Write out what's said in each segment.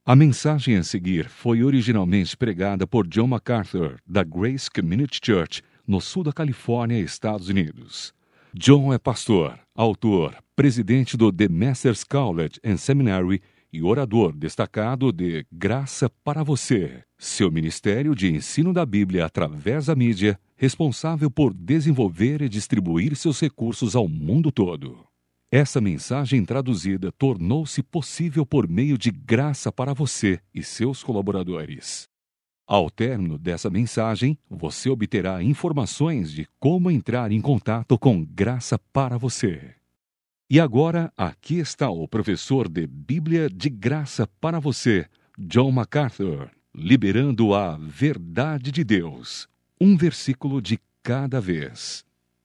A mensagem a seguir foi originalmente pregada por John MacArthur, da Grace Community Church, no sul da Califórnia, Estados Unidos. John é pastor, autor, presidente do The Masters College and Seminary e orador destacado de Graça para Você, seu ministério de ensino da Bíblia através da mídia, responsável por desenvolver e distribuir seus recursos ao mundo todo. Essa mensagem traduzida tornou-se possível por meio de Graça para Você e seus colaboradores. Ao término dessa mensagem, você obterá informações de como entrar em contato com Graça para Você. E agora, aqui está o professor de Bíblia de Graça para Você, John MacArthur, liberando a verdade de Deus, um versículo de cada vez.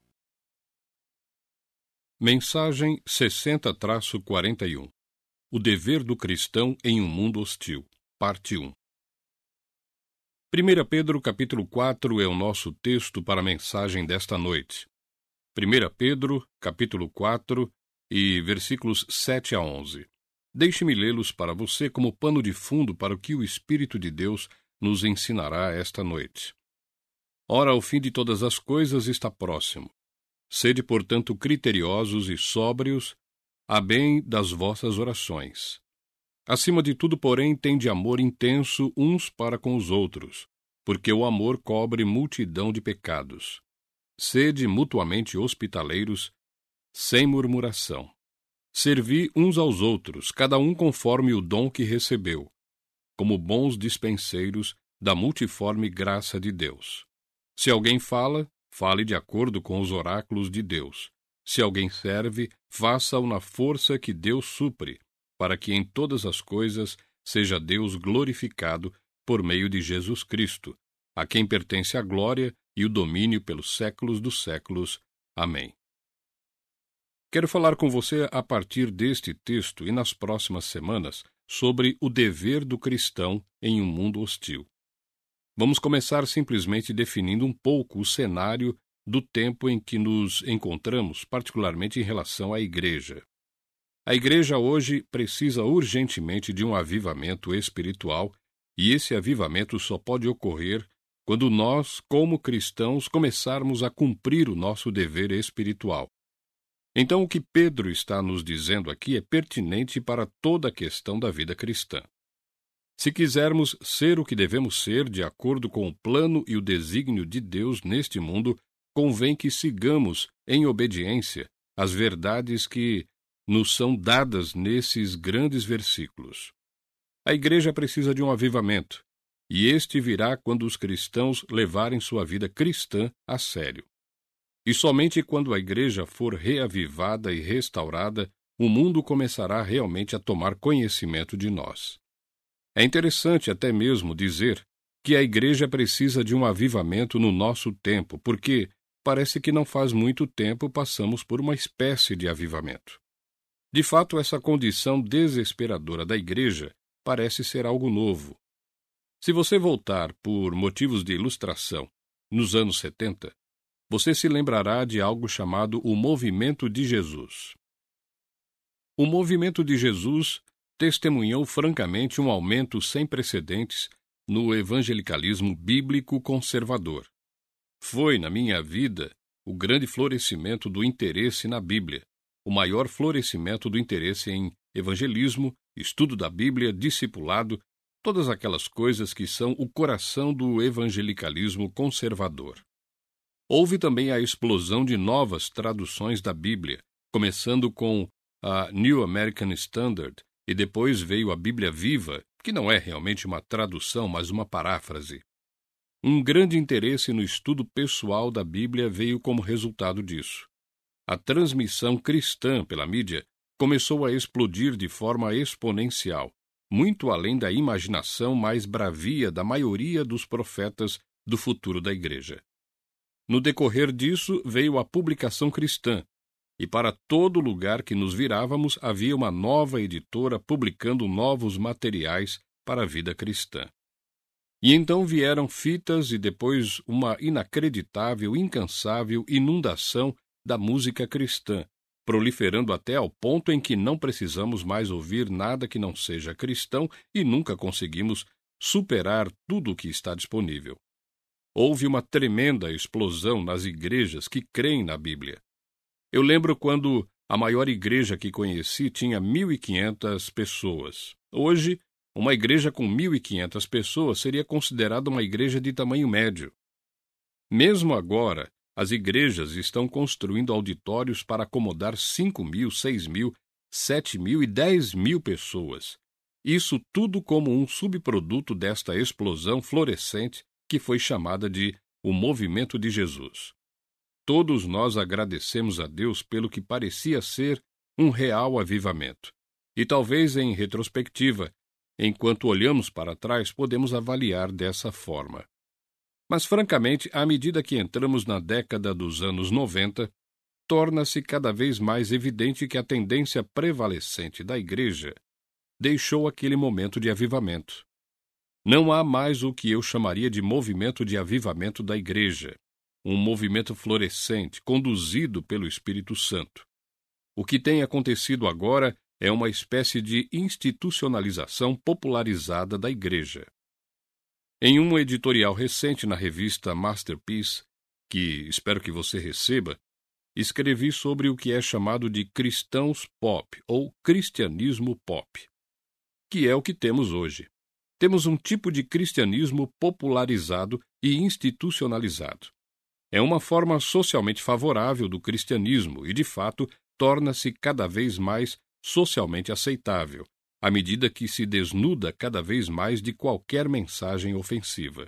Mensagem 60-41 O dever do cristão em um mundo hostil, parte 1. 1 Pedro capítulo 4 é o nosso texto para a mensagem desta noite. 1 Pedro capítulo 4 e versículos 7 a 11. Deixe-me lê-los para você como pano de fundo para o que o Espírito de Deus nos ensinará esta noite. Ora, o fim de todas as coisas está próximo. Sede, portanto, criteriosos e sóbrios, a bem das vossas orações. Acima de tudo, porém, tende amor intenso uns para com os outros, porque o amor cobre multidão de pecados. Sede mutuamente hospitaleiros, sem murmuração. Servi uns aos outros, cada um conforme o dom que recebeu, como bons dispenseiros da multiforme graça de Deus. Se alguém fala, fale de acordo com os oráculos de Deus. Se alguém serve, faça-o na força que Deus supre, para que em todas as coisas seja Deus glorificado por meio de Jesus Cristo, a quem pertence a glória e o domínio pelos séculos dos séculos. Amém. Quero falar com você a partir deste texto e nas próximas semanas sobre o dever do cristão em um mundo hostil. Vamos começar simplesmente definindo um pouco o cenário do tempo em que nos encontramos, particularmente em relação à igreja. A igreja hoje precisa urgentemente de um avivamento espiritual, e esse avivamento só pode ocorrer quando nós, como cristãos, começarmos a cumprir o nosso dever espiritual. Então, o que Pedro está nos dizendo aqui é pertinente para toda a questão da vida cristã. Se quisermos ser o que devemos ser de acordo com o plano e o desígnio de Deus neste mundo, convém que sigamos, em obediência, as verdades que nos são dadas nesses grandes versículos. A igreja precisa de um avivamento, e este virá quando os cristãos levarem sua vida cristã a sério. E somente quando a igreja for reavivada e restaurada, o mundo começará realmente a tomar conhecimento de nós. É interessante até mesmo dizer que a igreja precisa de um avivamento no nosso tempo, porque parece que não faz muito tempo passamos por uma espécie de avivamento. De fato, essa condição desesperadora da igreja parece ser algo novo. Se você voltar por motivos de ilustração nos anos 70, você se lembrará de algo chamado o Movimento de Jesus. O Movimento de Jesus testemunhou francamente um aumento sem precedentes no evangelicalismo bíblico conservador. Foi, na minha vida, o grande florescimento do interesse na Bíblia, o maior florescimento do interesse em evangelismo, estudo da Bíblia, discipulado, todas aquelas coisas que são o coração do evangelicalismo conservador. Houve também a explosão de novas traduções da Bíblia, começando com a New American Standard, e depois veio a Bíblia Viva, que não é realmente uma tradução, mas uma paráfrase. Um grande interesse no estudo pessoal da Bíblia veio como resultado disso. A transmissão cristã pela mídia começou a explodir de forma exponencial, muito além da imaginação mais bravia da maioria dos profetas do futuro da igreja. No decorrer disso, veio a publicação cristã, e para todo lugar que nos virávamos havia uma nova editora publicando novos materiais para a vida cristã. E então vieram fitas e depois uma inacreditável, incansável inundação da música cristã, proliferando até ao ponto em que não precisamos mais ouvir nada que não seja cristão e nunca conseguimos superar tudo o que está disponível. Houve uma tremenda explosão nas igrejas que creem na Bíblia. Eu lembro quando a maior igreja que conheci tinha 1.500 pessoas. Hoje, uma igreja com 1.500 pessoas seria considerada uma igreja de tamanho médio. Mesmo agora, as igrejas estão construindo auditórios para acomodar 5.000, 6.000, 7.000 e 10.000 pessoas. Isso tudo como um subproduto desta explosão florescente que foi chamada de o Movimento de Jesus. Todos nós agradecemos a Deus pelo que parecia ser um real avivamento. E talvez em retrospectiva, enquanto olhamos para trás, podemos avaliar dessa forma. Mas, francamente, à medida que entramos na década dos anos 90, torna-se cada vez mais evidente que a tendência prevalecente da Igreja deixou aquele momento de avivamento. Não há mais o que eu chamaria de movimento de avivamento da Igreja, um movimento florescente, conduzido pelo Espírito Santo. O que tem acontecido agora é uma espécie de institucionalização popularizada da Igreja. Em um editorial recente na revista Masterpiece, que espero que você receba, escrevi sobre o que é chamado de cristãos pop ou cristianismo pop, que é o que temos hoje. Temos um tipo de cristianismo popularizado e institucionalizado. É uma forma socialmente favorável do cristianismo e, de fato, torna-se cada vez mais socialmente aceitável, à medida que se desnuda cada vez mais de qualquer mensagem ofensiva.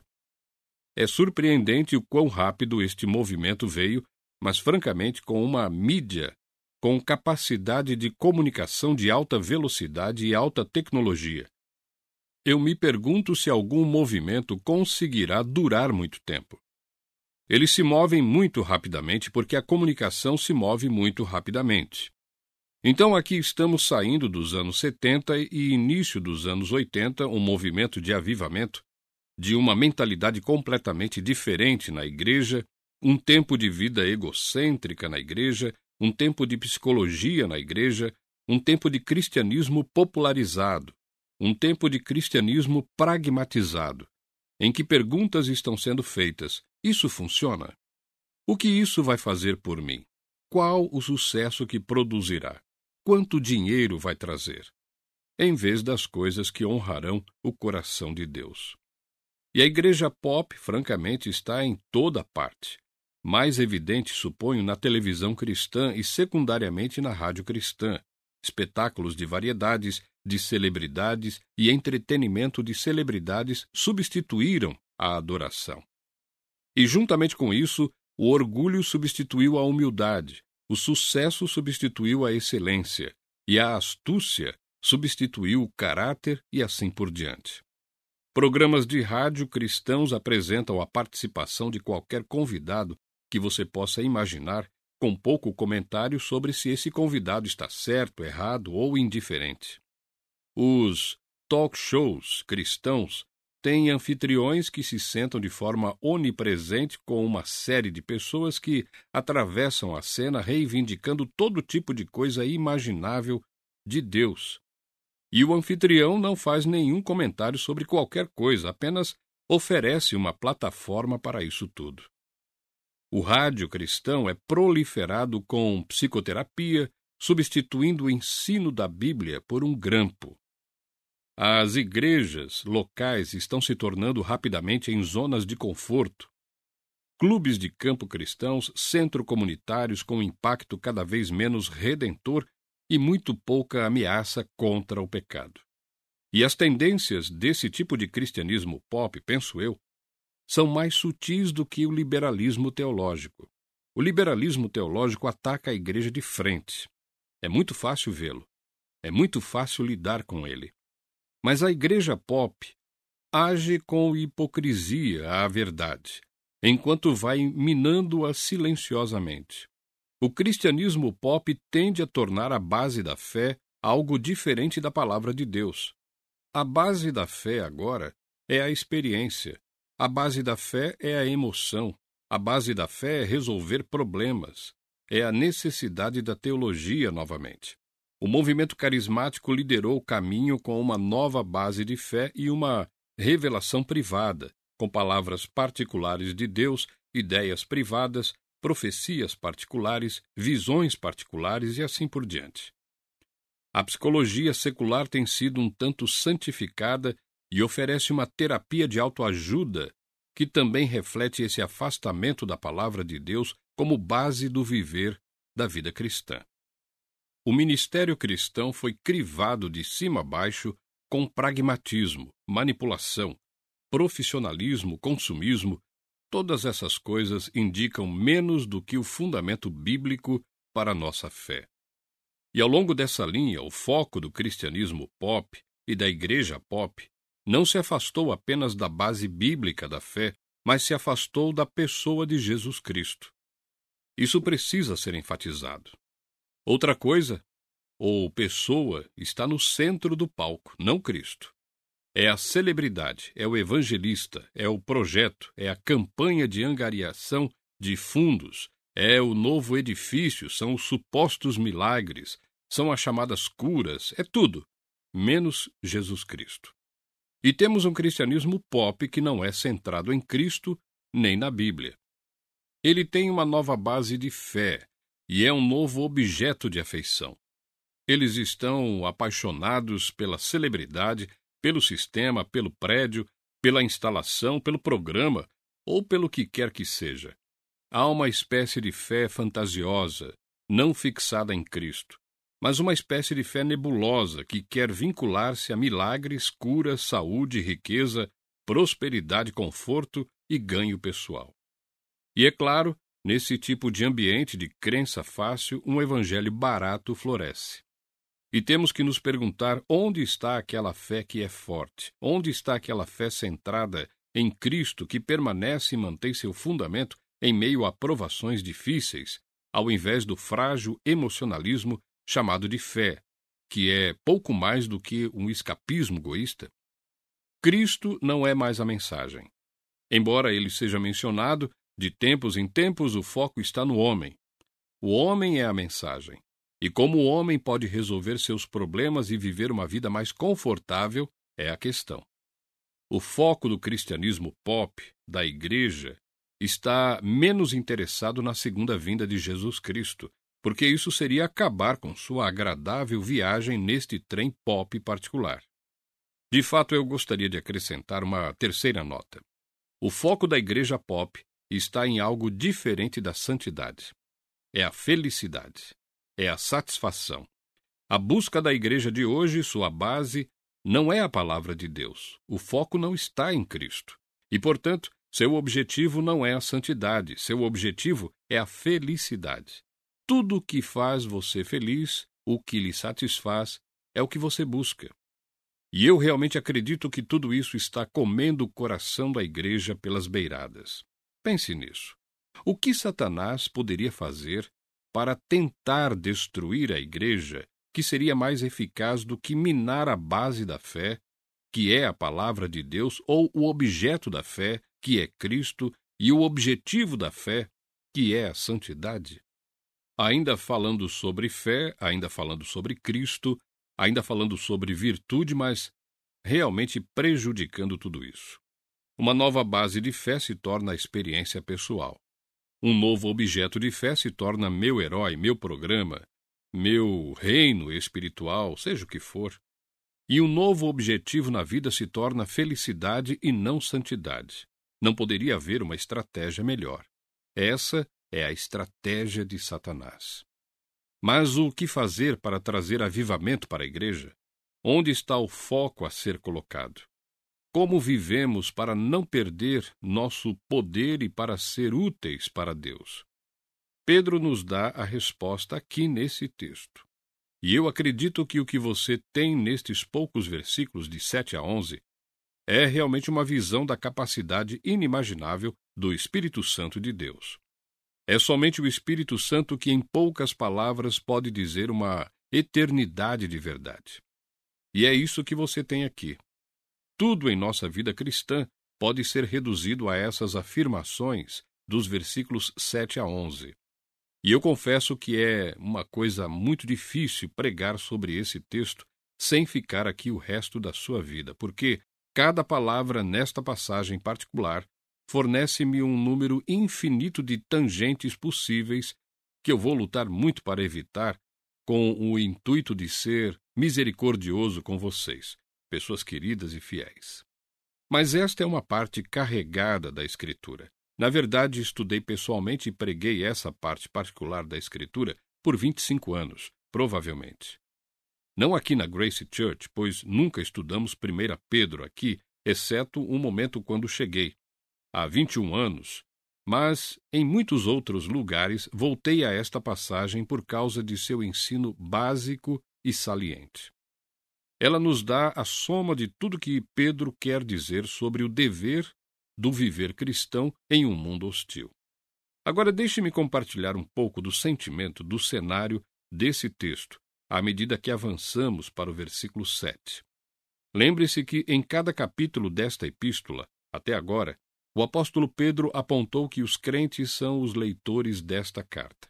É surpreendente o quão rápido este movimento veio, mas francamente com uma mídia com capacidade de comunicação de alta velocidade e alta tecnologia. Eu me pergunto se algum movimento conseguirá durar muito tempo. Eles se movem muito rapidamente porque a comunicação se move muito rapidamente. Então aqui estamos saindo dos anos 70 e início dos anos 80, um movimento de avivamento, de uma mentalidade completamente diferente na igreja, um tempo de vida egocêntrica na igreja, um tempo de psicologia na igreja, um tempo de cristianismo popularizado, um tempo de cristianismo pragmatizado, em que perguntas estão sendo feitas: isso funciona? O que isso vai fazer por mim? Qual o sucesso que produzirá? Quanto dinheiro vai trazer? Em vez das coisas que honrarão o coração de Deus. E a igreja pop, francamente, está em toda parte. Mais evidente, suponho, na televisão cristã e secundariamente na rádio cristã. Espetáculos de variedades, de celebridades e entretenimento de celebridades substituíram a adoração. E juntamente com isso, o orgulho substituiu a humildade, o sucesso substituiu a excelência e a astúcia substituiu o caráter e assim por diante. Programas de rádio cristãos apresentam a participação de qualquer convidado que você possa imaginar, com pouco comentário sobre se esse convidado está certo, errado ou indiferente. Os talk shows cristãos têm anfitriões que se sentam de forma onipresente com uma série de pessoas que atravessam a cena reivindicando todo tipo de coisa imaginável de Deus. E o anfitrião não faz nenhum comentário sobre qualquer coisa, apenas oferece uma plataforma para isso tudo. O rádio cristão é proliferado com psicoterapia, substituindo o ensino da Bíblia por um grampo. As igrejas locais estão se tornando rapidamente em zonas de conforto. Clubes de campo cristãos, centro-comunitários com impacto cada vez menos redentor e muito pouca ameaça contra o pecado. E as tendências desse tipo de cristianismo pop, penso eu, são mais sutis do que o liberalismo teológico. O liberalismo teológico ataca a igreja de frente. É muito fácil vê-lo. É muito fácil lidar com ele. Mas a igreja pop age com hipocrisia à verdade, enquanto vai minando-a silenciosamente. O cristianismo pop tende a tornar a base da fé algo diferente da palavra de Deus. A base da fé agora é a experiência. A base da fé é a emoção. A base da fé é resolver problemas. é a necessidade da teologia novamente. O movimento carismático liderou o caminho com uma nova base de fé e uma revelação privada, com palavras particulares de Deus, ideias privadas, profecias particulares, visões particulares e assim por diante. A psicologia secular tem sido um tanto santificada e oferece uma terapia de autoajuda que também reflete esse afastamento da palavra de Deus como base do viver da vida cristã. O ministério cristão foi crivado de cima a baixo com pragmatismo, manipulação, profissionalismo, consumismo. Todas essas coisas indicam menos do que o fundamento bíblico para a nossa fé. E ao longo dessa linha, o foco do cristianismo pop e da igreja pop não se afastou apenas da base bíblica da fé, mas se afastou da pessoa de Jesus Cristo. Isso precisa ser enfatizado. Outra coisa, ou pessoa, está no centro do palco, não Cristo. É a celebridade, é o evangelista, é o projeto, é a campanha de angariação de fundos, é o novo edifício, são os supostos milagres, são as chamadas curas, é tudo, menos Jesus Cristo. E temos um cristianismo pop que não é centrado em Cristo nem na Bíblia. Ele tem uma nova base de fé e é um novo objeto de afeição. Eles estão apaixonados pela celebridade, pelo sistema, pelo prédio, pela instalação, pelo programa ou pelo que quer que seja. Há uma espécie de fé fantasiosa, não fixada em Cristo, mas uma espécie de fé nebulosa que quer vincular-se a milagres, cura, saúde, riqueza, prosperidade, conforto e ganho pessoal. E é claro, nesse tipo de ambiente de crença fácil, um evangelho barato floresce. E temos que nos perguntar onde está aquela fé que é forte, onde está aquela fé centrada em Cristo que permanece e mantém seu fundamento em meio a provações difíceis, ao invés do frágil emocionalismo chamado de fé, que é pouco mais do que um escapismo egoísta. Cristo não é mais a mensagem. Embora ele seja mencionado, de tempos em tempos o foco está no homem. O homem é a mensagem. E como o homem pode resolver seus problemas e viver uma vida mais confortável é a questão. O foco do cristianismo pop, da igreja, está menos interessado na segunda vinda de Jesus Cristo, porque isso seria acabar com sua agradável viagem neste trem pop particular. De fato, eu gostaria de acrescentar uma terceira nota. O foco da igreja pop está em algo diferente da santidade. É a felicidade. É a satisfação. A busca da igreja de hoje, sua base, não é a palavra de Deus. O foco não está em Cristo. E, portanto, seu objetivo não é a santidade. Seu objetivo é a felicidade. Tudo o que faz você feliz, o que lhe satisfaz, é o que você busca. E eu realmente acredito que tudo isso está comendo o coração da igreja pelas beiradas. Pense nisso. O que Satanás poderia fazer para tentar destruir a igreja, que seria mais eficaz do que minar a base da fé, que é a palavra de Deus, ou o objeto da fé, que é Cristo, e o objetivo da fé, que é a santidade? Ainda falando sobre fé, ainda falando sobre Cristo, ainda falando sobre virtude, mas realmente prejudicando tudo isso. Uma nova base de fé se torna a experiência pessoal. Um novo objeto de fé se torna meu herói, meu programa, meu reino espiritual, seja o que for. E um novo objetivo na vida se torna felicidade e não santidade. Não poderia haver uma estratégia melhor. Essa é a estratégia de Satanás. Mas o que fazer para trazer avivamento para a igreja? Onde está o foco a ser colocado? Como vivemos para não perder nosso poder e para ser úteis para Deus? Pedro nos dá a resposta aqui nesse texto. E eu acredito que o que você tem nestes poucos versículos de 7 a 11 é realmente uma visão da capacidade inimaginável do Espírito Santo de Deus. É somente o Espírito Santo que, em poucas palavras, pode dizer uma eternidade de verdade. E é isso que você tem aqui. Tudo em nossa vida cristã pode ser reduzido a essas afirmações dos versículos 7 a 11. E eu confesso que é uma coisa muito difícil pregar sobre esse texto sem ficar aqui o resto da sua vida, porque cada palavra nesta passagem particular fornece-me um número infinito de tangentes possíveis que eu vou lutar muito para evitar, com o intuito de ser misericordioso com vocês, pessoas queridas e fiéis. Mas esta é uma parte carregada da Escritura. Na verdade, estudei pessoalmente e preguei essa parte particular da Escritura por 25 anos, provavelmente. Não aqui na Grace Church, pois nunca estudamos 1 Pedro aqui, exceto um momento quando cheguei, há 21 anos, mas em muitos outros lugares voltei a esta passagem por causa de seu ensino básico e saliente. Ela nos dá a soma de tudo que Pedro quer dizer sobre o dever do viver cristão em um mundo hostil. Agora deixe-me compartilhar um pouco do sentimento, do cenário desse texto, à medida que avançamos para o versículo 7. Lembre-se que em cada capítulo desta epístola, até agora, o apóstolo Pedro apontou que os crentes são os leitores desta carta.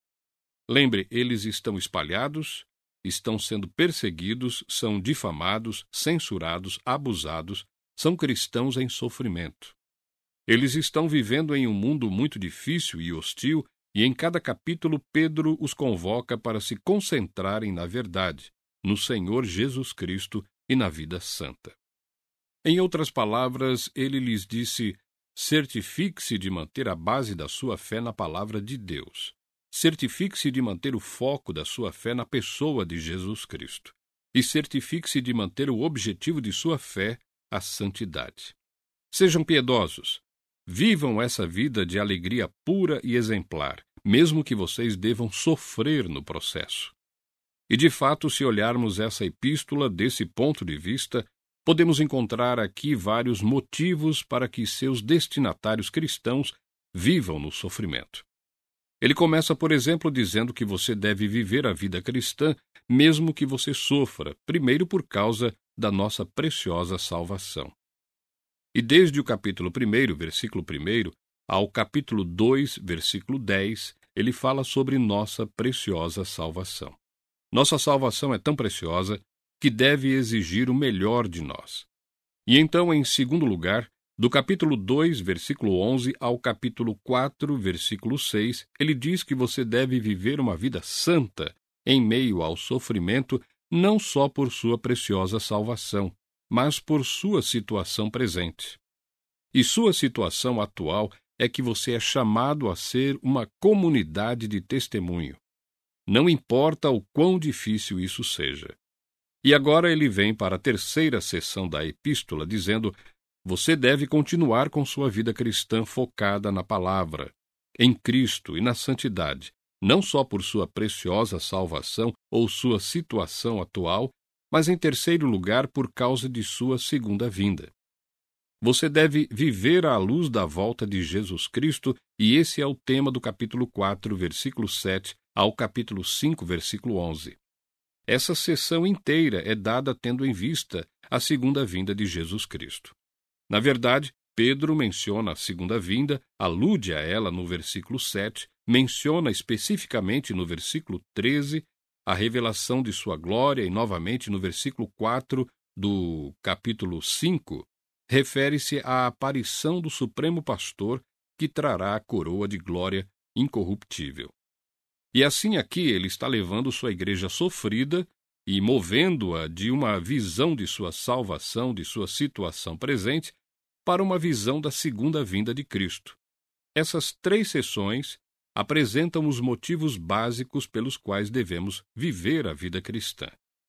Lembre, eles estão espalhados, estão sendo perseguidos, são difamados, censurados, abusados, são cristãos em sofrimento. Eles estão vivendo em um mundo muito difícil e hostil, e em cada capítulo Pedro os convoca para se concentrarem na verdade, no Senhor Jesus Cristo e na vida santa. Em outras palavras, ele lhes disse: certifique-se de manter a base da sua fé na palavra de Deus. Certifique-se de manter o foco da sua fé na pessoa de Jesus Cristo. E certifique-se de manter o objetivo de sua fé, a santidade. Sejam piedosos. Vivam essa vida de alegria pura e exemplar, mesmo que vocês devam sofrer no processo. E, de fato, se olharmos essa epístola desse ponto de vista, podemos encontrar aqui vários motivos para que seus destinatários cristãos vivam no sofrimento. Ele começa, por exemplo, dizendo que você deve viver a vida cristã mesmo que você sofra, primeiro por causa da nossa preciosa salvação. E desde o capítulo 1, versículo 1, ao capítulo 2, versículo 10, ele fala sobre nossa preciosa salvação. Nossa salvação é tão preciosa que deve exigir o melhor de nós. E então, em segundo lugar, do capítulo 2, versículo 11, ao capítulo 4, versículo 6, ele diz que você deve viver uma vida santa em meio ao sofrimento, não só por sua preciosa salvação, mas por sua situação presente. E sua situação atual é que você é chamado a ser uma comunidade de testemunho. Não importa o quão difícil isso seja. E agora ele vem para a terceira seção da epístola, dizendo: você deve continuar com sua vida cristã focada na palavra, em Cristo e na santidade, não só por sua preciosa salvação ou sua situação atual, mas em terceiro lugar por causa de sua segunda vinda. Você deve viver à luz da volta de Jesus Cristo, e esse é o tema do capítulo 4, versículo 7, ao capítulo 5, versículo 11. Essa sessão inteira é dada tendo em vista a segunda vinda de Jesus Cristo. Na verdade, Pedro menciona a segunda vinda, alude a ela no versículo 7, menciona especificamente no versículo 13 a revelação de sua glória e novamente no versículo 4 do capítulo 5, refere-se à aparição do Supremo Pastor que trará a coroa de glória incorruptível. E assim aqui ele está levando sua igreja sofrida e movendo-a de uma visão de sua salvação, de sua situação presente, para uma visão da segunda vinda de Cristo. Essas três sessões apresentam os motivos básicos pelos quais devemos viver a vida cristã.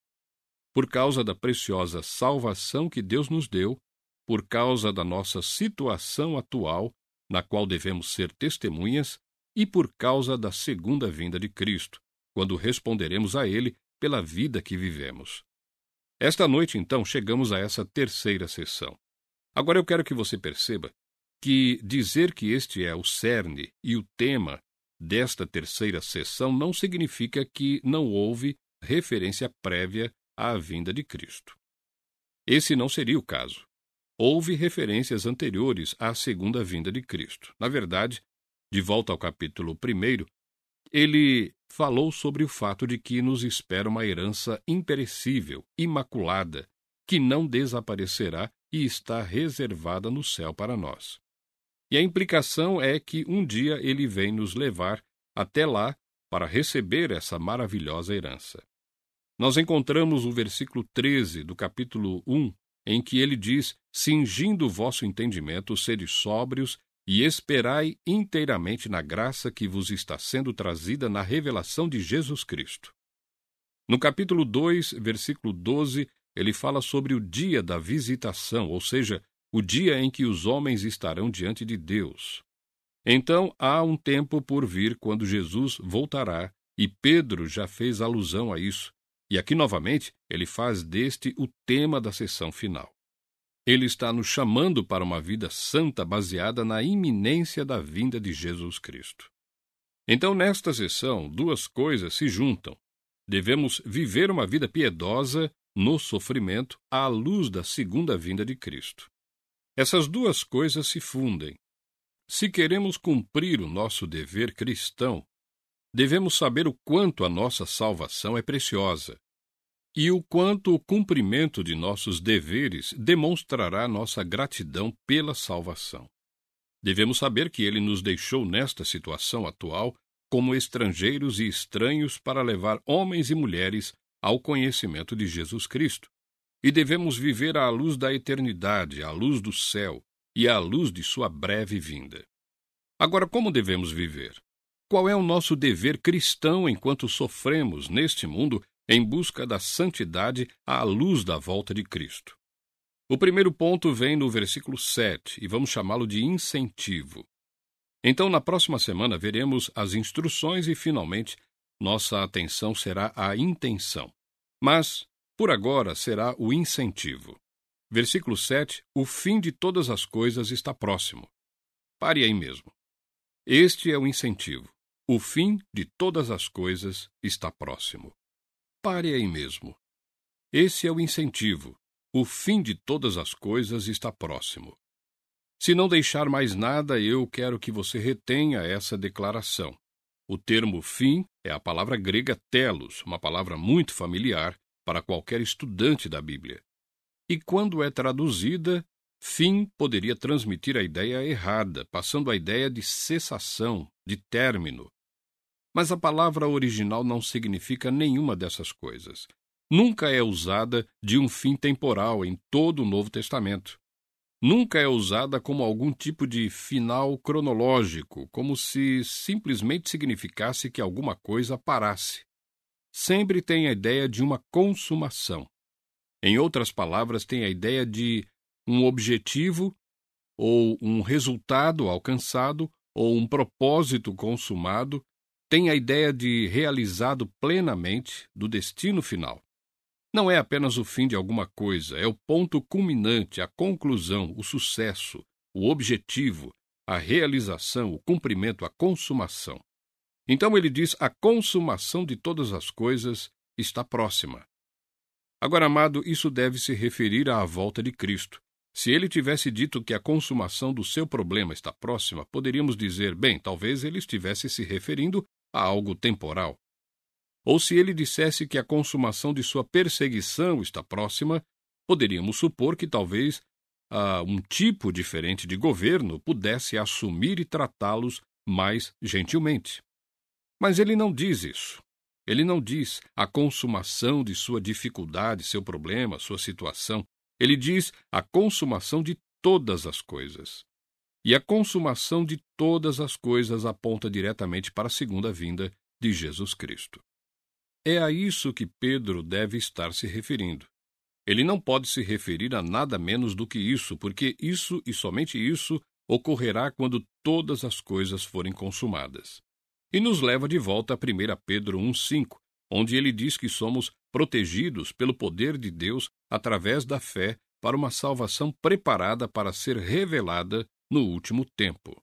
Por causa da preciosa salvação que Deus nos deu, por causa da nossa situação atual, na qual devemos ser testemunhas, e por causa da segunda vinda de Cristo, quando responderemos a Ele pela vida que vivemos. Esta noite, então, chegamos a essa terceira sessão. Agora eu quero que você perceba que dizer que este é o cerne e o tema desta terceira sessão não significa que não houve referência prévia à vinda de Cristo. Esse não seria o caso. Houve referências anteriores à segunda vinda de Cristo. Na verdade, de volta ao capítulo 1, Ele falou sobre o fato de que nos espera uma herança imperecível, imaculada, que não desaparecerá e está reservada no céu para nós. E a implicação é que um dia ele vem nos levar até lá para receber essa maravilhosa herança. Nós encontramos o versículo 13 do capítulo 1, em que ele diz: cingindo o vosso entendimento, sede sóbrios e esperai inteiramente na graça que vos está sendo trazida na revelação de Jesus Cristo. No capítulo 2, versículo 12, ele fala sobre o dia da visitação, ou seja, o dia em que os homens estarão diante de Deus. Então, há um tempo por vir quando Jesus voltará, e Pedro já fez alusão a isso, e aqui novamente ele faz deste o tema da sessão final. Ele está nos chamando para uma vida santa baseada na iminência da vinda de Jesus Cristo. Então, nesta sessão, duas coisas se juntam. Devemos viver uma vida piedosa no sofrimento à luz da segunda vinda de Cristo. Essas duas coisas se fundem. Se queremos cumprir o nosso dever cristão, devemos saber o quanto a nossa salvação é preciosa e o quanto o cumprimento de nossos deveres demonstrará nossa gratidão pela salvação. Devemos saber que Ele nos deixou nesta situação atual como estrangeiros e estranhos para levar homens e mulheres ao conhecimento de Jesus Cristo. E devemos viver à luz da eternidade, à luz do céu e à luz de sua breve vinda. Agora, como devemos viver? Qual é o nosso dever cristão enquanto sofremos neste mundo em busca da santidade à luz da volta de Cristo? O primeiro ponto vem no versículo 7, e vamos chamá-lo de incentivo. Então, na próxima semana, veremos as instruções e, finalmente, nossa atenção será à intenção. Mas, por agora, será o incentivo. Versículo 7, o fim de todas as coisas está próximo. Pare aí mesmo. Este é o incentivo. O fim de todas as coisas está próximo. Pare aí mesmo. Esse é o incentivo. O fim de todas as coisas está próximo. Se não deixar mais nada, eu quero que você retenha essa declaração. O termo fim é a palavra grega telos, uma palavra muito familiar para qualquer estudante da Bíblia. E quando é traduzida, fim poderia transmitir a ideia errada, passando a ideia de cessação, de término. Mas a palavra original não significa nenhuma dessas coisas. Nunca é usada de um fim temporal em todo o Novo Testamento. Nunca é usada como algum tipo de final cronológico, como se simplesmente significasse que alguma coisa parasse. Sempre tem a ideia de uma consumação. Em outras palavras, tem a ideia de um objetivo, ou um resultado alcançado, ou um propósito consumado. Tem a ideia de realizado plenamente, do destino final. Não é apenas o fim de alguma coisa, é o ponto culminante, a conclusão, o sucesso, o objetivo, a realização, o cumprimento, a consumação. Então ele diz: a consumação de todas as coisas está próxima. Agora, amado, isso deve se referir à volta de Cristo. Se ele tivesse dito que a consumação do seu problema está próxima, poderíamos dizer, bem, talvez ele estivesse se referindo a algo temporal. Ou se ele dissesse que a consumação de sua perseguição está próxima, poderíamos supor que talvez um tipo diferente de governo pudesse assumir e tratá-los mais gentilmente. Mas ele não diz isso. Ele não diz a consumação de sua dificuldade, seu problema, sua situação. Ele diz a consumação de todas as coisas. E a consumação de todas as coisas aponta diretamente para a segunda vinda de Jesus Cristo. É a isso que Pedro deve estar se referindo. Ele não pode se referir a nada menos do que isso, porque isso e somente isso ocorrerá quando todas as coisas forem consumadas. E nos leva de volta a 1 Pedro 1,5, onde ele diz que somos protegidos pelo poder de Deus através da fé para uma salvação preparada para ser revelada no último tempo.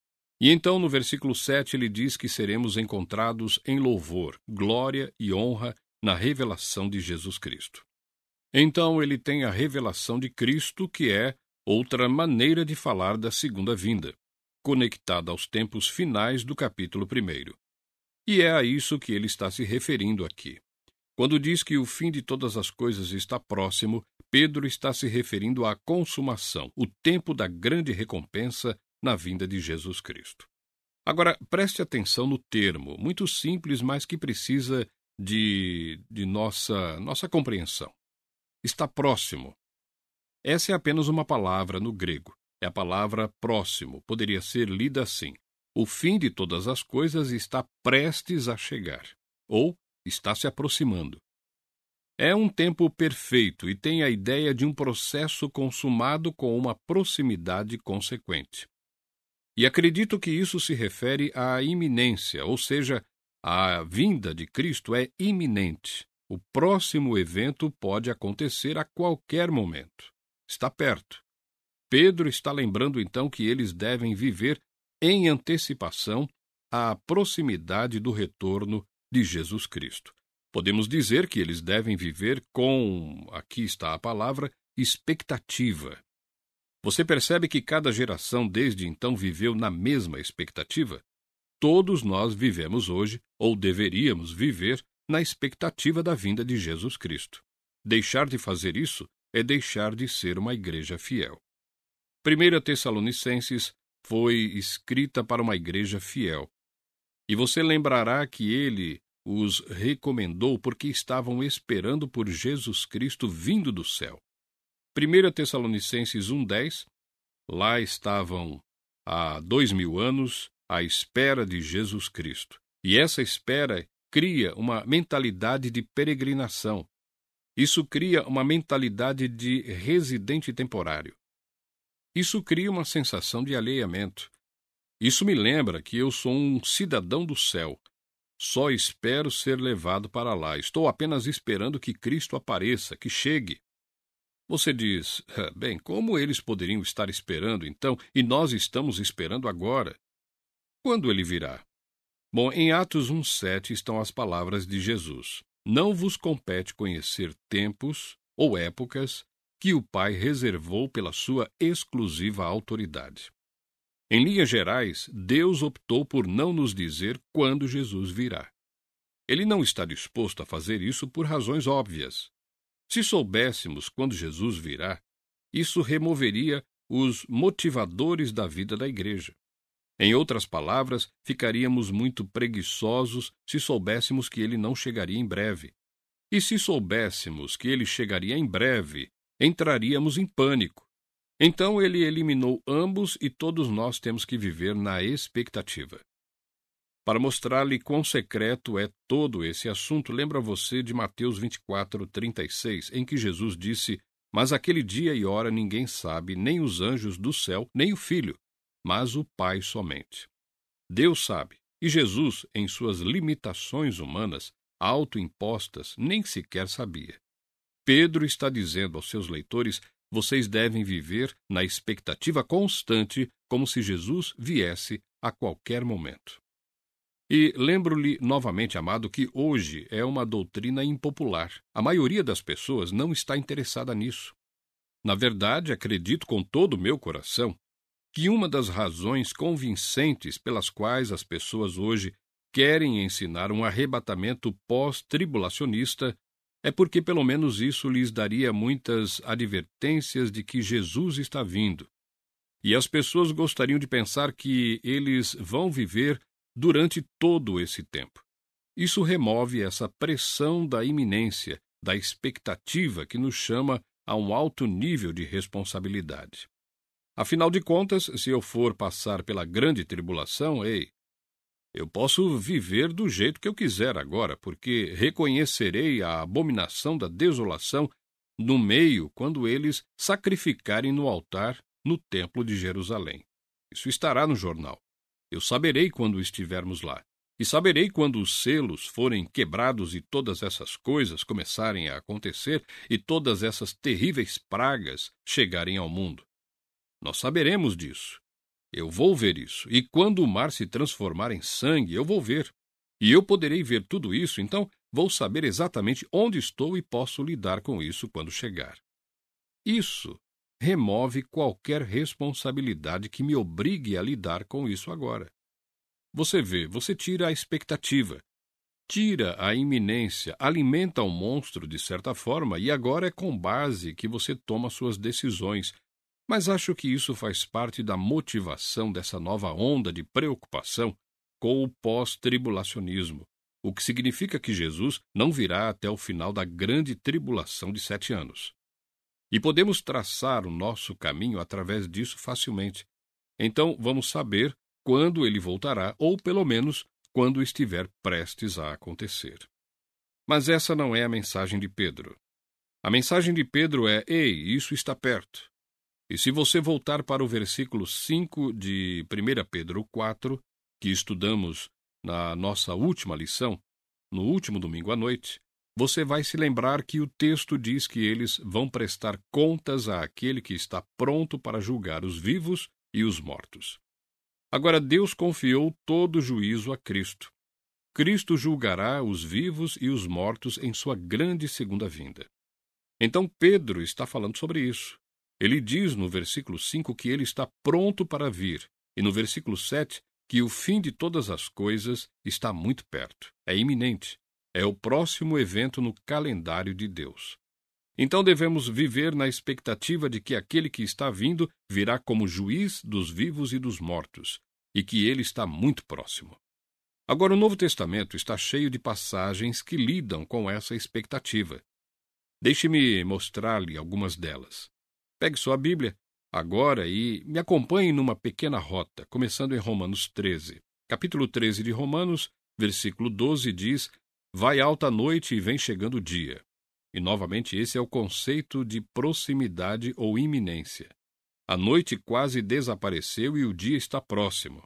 E então, no versículo 7, ele diz que seremos encontrados em louvor, glória e honra na revelação de Jesus Cristo. Então, ele tem a revelação de Cristo, que é outra maneira de falar da segunda vinda, conectada aos tempos finais do capítulo 1. E é a isso que ele está se referindo aqui. Quando diz que o fim de todas as coisas está próximo, Pedro está se referindo à consumação, o tempo da grande recompensa na vinda de Jesus Cristo. Agora, preste atenção no termo, muito simples, mas que precisa de nossa compreensão. Está próximo. Essa é apenas uma palavra no grego. É a palavra próximo. Poderia ser lida assim: o fim de todas as coisas está prestes a chegar, ou está se aproximando. É um tempo perfeito e tem a ideia de um processo consumado com uma proximidade consequente. E acredito que isso se refere à iminência, ou seja, a vinda de Cristo é iminente. O próximo evento pode acontecer a qualquer momento. Está perto. Pedro está lembrando então que eles devem viver em antecipação à proximidade do retorno de Jesus Cristo. Podemos dizer que eles devem viver com, aqui está a palavra, expectativa. Você percebe que cada geração desde então viveu na mesma expectativa? Todos nós vivemos hoje, ou deveríamos viver, na expectativa da vinda de Jesus Cristo. Deixar de fazer isso é deixar de ser uma igreja fiel. 1 Tessalonicenses foi escrita para uma igreja fiel. E você lembrará que ele os recomendou porque estavam esperando por Jesus Cristo vindo do céu. 1 Tessalonicenses 1,10, lá estavam há 2000 anos à espera de Jesus Cristo. E essa espera cria uma mentalidade de peregrinação. Isso cria uma mentalidade de residente temporário. Isso cria uma sensação de alheamento. Isso me lembra que eu sou um cidadão do céu. Só espero ser levado para lá. Estou apenas esperando que Cristo apareça, que chegue. Você diz, bem, como eles poderiam estar esperando então, e nós estamos esperando agora? Quando ele virá? Bom, em Atos 1,7 estão as palavras de Jesus. Não vos compete conhecer tempos ou épocas que o Pai reservou pela sua exclusiva autoridade. Em linhas gerais, Deus optou por não nos dizer quando Jesus virá. Ele não está disposto a fazer isso por razões óbvias. Se soubéssemos quando Jesus virá, isso removeria os motivadores da vida da igreja. Em outras palavras, ficaríamos muito preguiçosos se soubéssemos que ele não chegaria em breve. E se soubéssemos que ele chegaria em breve, entraríamos em pânico. Então ele eliminou ambos e todos nós temos que viver na expectativa. Para mostrar-lhe quão secreto é todo esse assunto, lembra você de Mateus 24:36, em que Jesus disse: Mas aquele dia e hora ninguém sabe, nem os anjos do céu, nem o Filho, mas o Pai somente. Deus sabe, e Jesus, em suas limitações humanas, autoimpostas, nem sequer sabia. Pedro está dizendo aos seus leitores: vocês devem viver na expectativa constante, como se Jesus viesse a qualquer momento. E lembro-lhe novamente, amado, que hoje é uma doutrina impopular. A maioria das pessoas não está interessada nisso. Na verdade, acredito com todo o meu coração que uma das razões convincentes pelas quais as pessoas hoje querem ensinar um arrebatamento pós-tribulacionista é porque pelo menos isso lhes daria muitas advertências de que Jesus está vindo. E as pessoas gostariam de pensar que eles vão viver durante todo esse tempo. Isso remove essa pressão da iminência, da expectativa que nos chama a um alto nível de responsabilidade. Afinal de contas, se eu for passar pela grande tribulação, eu posso viver do jeito que eu quiser agora, porque reconhecerei a abominação da desolação no meio quando eles sacrificarem no altar no templo de Jerusalém. Isso estará no jornal. Eu saberei quando estivermos lá. E saberei quando os selos forem quebrados e todas essas coisas começarem a acontecer e todas essas terríveis pragas chegarem ao mundo. Nós saberemos disso. Eu vou ver isso. E quando o mar se transformar em sangue, eu vou ver. E eu poderei ver tudo isso, então vou saber exatamente onde estou e posso lidar com isso quando chegar. Isso remove qualquer responsabilidade que me obrigue a lidar com isso agora. Você vê, você tira a expectativa, tira a iminência, alimenta o monstro de certa forma, e agora é com base que você toma suas decisões. Mas acho que isso faz parte da motivação dessa nova onda de preocupação com o pós-tribulacionismo, o que significa que Jesus não virá até o final da grande tribulação de 7 anos. E podemos traçar o nosso caminho através disso facilmente. Então, vamos saber quando ele voltará, ou pelo menos quando estiver prestes a acontecer. Mas essa não é a mensagem de Pedro. A mensagem de Pedro é: ei, isso está perto. E se você voltar para o versículo 5 de 1 Pedro 4, que estudamos na nossa última lição, no último domingo à noite, você vai se lembrar que o texto diz que eles vão prestar contas àquele que está pronto para julgar os vivos e os mortos. Agora, Deus confiou todo o juízo a Cristo. Cristo julgará os vivos e os mortos em sua grande segunda vinda. Então, Pedro está falando sobre isso. Ele diz no versículo 5 que ele está pronto para vir, e no versículo 7 que o fim de todas as coisas está muito perto, é iminente, é o próximo evento no calendário de Deus. Então devemos viver na expectativa de que aquele que está vindo virá como juiz dos vivos e dos mortos, e que ele está muito próximo. Agora, o Novo Testamento está cheio de passagens que lidam com essa expectativa. Deixe-me mostrar-lhe algumas delas. Pegue sua Bíblia agora e me acompanhe numa pequena rota, começando em Romanos 13. Capítulo 13 de Romanos, versículo 12 diz: vai alta a noite e vem chegando o dia. E, novamente, esse é o conceito de proximidade ou iminência. A noite quase desapareceu e o dia está próximo.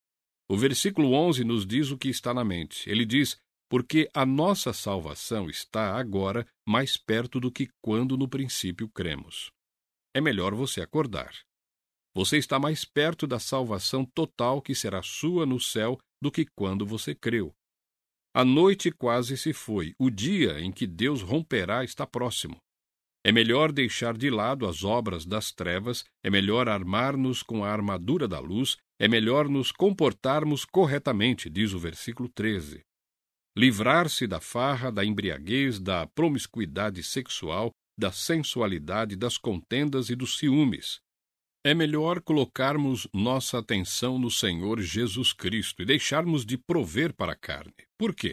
O versículo 11 nos diz o que está na mente. Ele diz: porque a nossa salvação está agora mais perto do que quando no princípio cremos. É melhor você acordar. Você está mais perto da salvação total que será sua no céu do que quando você creu. A noite quase se foi, o dia em que Deus romperá está próximo. É melhor deixar de lado as obras das trevas, é melhor armar-nos com a armadura da luz, é melhor nos comportarmos corretamente, diz o versículo 13. Livrar-se da farra, da embriaguez, da promiscuidade sexual, da sensualidade, das contendas e dos ciúmes. É melhor colocarmos nossa atenção no Senhor Jesus Cristo e deixarmos de prover para a carne. Por quê?